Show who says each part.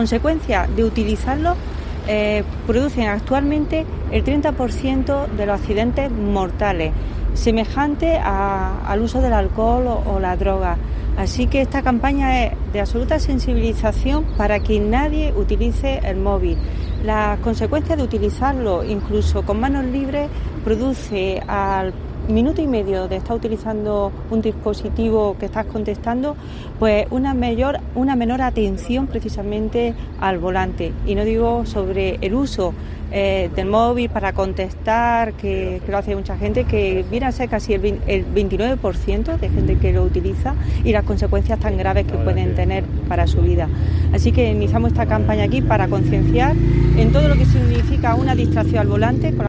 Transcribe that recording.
Speaker 1: Consecuencia de utilizarlo, producen actualmente el 30% de los accidentes mortales, semejante al uso del alcohol o la droga. Así que esta campaña es de absoluta sensibilización para que nadie utilice el móvil. Las consecuencias de utilizarlo, incluso con manos libres, produce al minuto y medio de estar utilizando un dispositivo que estás contestando, pues una menor atención precisamente al volante. Y no digo sobre el uso del móvil para contestar, que lo hace mucha gente, que viene a ser casi el 29% de gente que lo utiliza, y las consecuencias tan graves que pueden tener para su vida. Así que iniciamos esta campaña aquí para concienciar en todo lo que significa una distracción al volante.